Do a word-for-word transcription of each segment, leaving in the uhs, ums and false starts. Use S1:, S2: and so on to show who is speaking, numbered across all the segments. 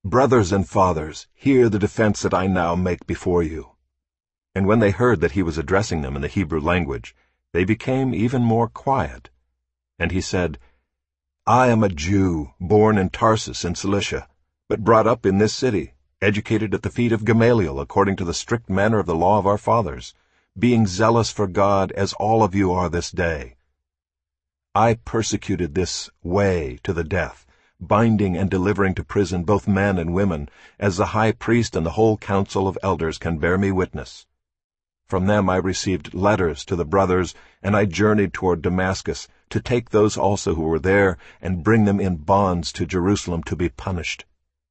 S1: "Brothers and fathers, hear the defense that I now make before you." And when they heard that he was addressing them in the Hebrew language, they became even more quiet. And he said, "I am a Jew, born in Tarsus in Cilicia, but brought up in this city, educated at the feet of Gamaliel according to the strict manner of the law of our fathers, being zealous for God as all of you are this day. I persecuted this way to the death, binding and delivering to prison both men and women, as the high priest and the whole council of elders can bear me witness. From them I received letters to the brothers, and I journeyed toward Damascus to take those also who were there and bring them in bonds to Jerusalem to be punished.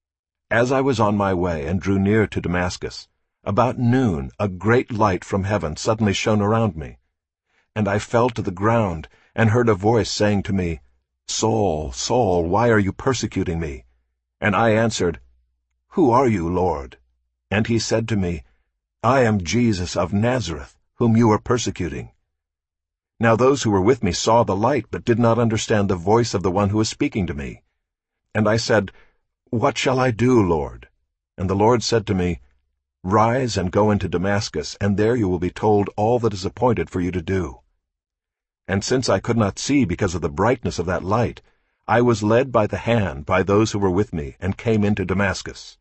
S1: As I was on my way and drew near to Damascus, about noon a great light from heaven suddenly shone around me. And I fell to the ground and heard a voice saying to me, 'Saul, Saul, why are you persecuting me?' And I answered, 'Who are you, Lord?' And he said to me, 'I am Jesus of Nazareth, whom you are persecuting.' Now those who were with me saw the light, but did not understand the voice of the one who was speaking to me. And I said, 'What shall I do, Lord?' And the Lord said to me, 'Rise and go into Damascus, and there you will be told all that is appointed for you to do.' And since I could not see because of the brightness of that light, I was led by the hand by those who were with me, and came into Damascus.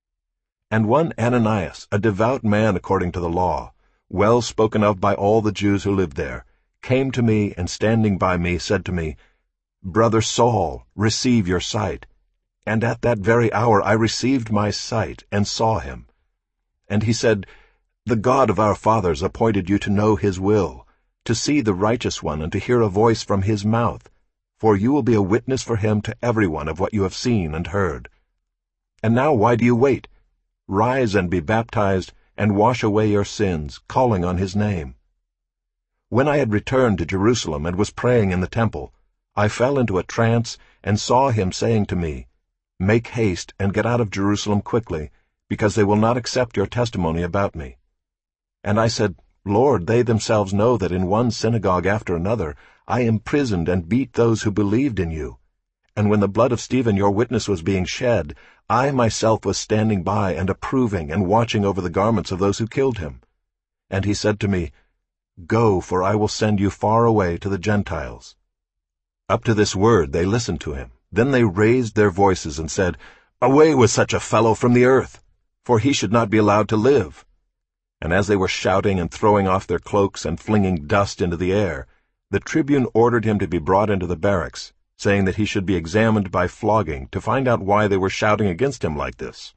S1: And one Ananias, a devout man according to the law, well spoken of by all the Jews who lived there, came to me, and standing by me said to me, 'Brother Saul, receive your sight.' And at that very hour I received my sight, and saw him. And he said, 'The God of our fathers appointed you to know his will, to see the righteous one, and to hear a voice from his mouth, for you will be a witness for him to everyone of what you have seen and heard. And now why do you wait? Rise and be baptized, and wash away your sins, calling on his name.' When I had returned to Jerusalem and was praying in the temple, I fell into a trance and saw him saying to me, 'Make haste and get out of Jerusalem quickly, because they will not accept your testimony about me.' And I said, 'Lord, they themselves know that in one synagogue after another I imprisoned and beat those who believed in you. And when the blood of Stephen your witness was being shed, I myself was standing by and approving and watching over the garments of those who killed him.' And he said to me, 'Go, for I will send you far away to the Gentiles.' Up to this word they listened to him. Then they raised their voices and said, 'Away with such a fellow from the earth, for he should not be allowed to live.' And as they were shouting and throwing off their cloaks and flinging dust into the air, the tribune ordered him to be brought into the barracks, saying that he should be examined by flogging to find out why they were shouting against him like this.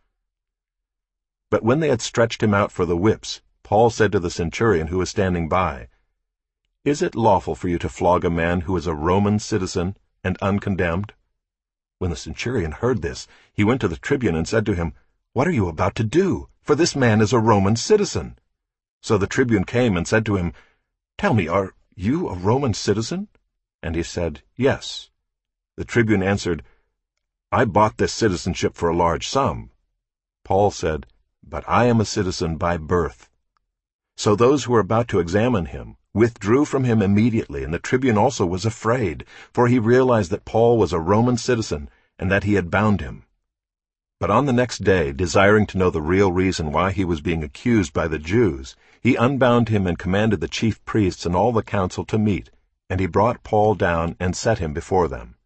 S1: But when they had stretched him out for the whips, Paul said to the centurion who was standing by, 'Is it lawful for you to flog a man who is a Roman citizen and uncondemned?' When the centurion heard this, he went to the tribune and said to him, 'What are you about to do? For this man is a Roman citizen.' So the tribune came and said to him, 'Tell me, are you a Roman citizen?' And he said, 'Yes.' The tribune answered, 'I bought this citizenship for a large sum.' Paul said, 'But I am a citizen by birth.' So those who were about to examine him withdrew from him immediately, and the tribune also was afraid, for he realized that Paul was a Roman citizen and that he had bound him. But on the next day, desiring to know the real reason why he was being accused by the Jews, he unbound him and commanded the chief priests and all the council to meet, and he brought Paul down and set him before them.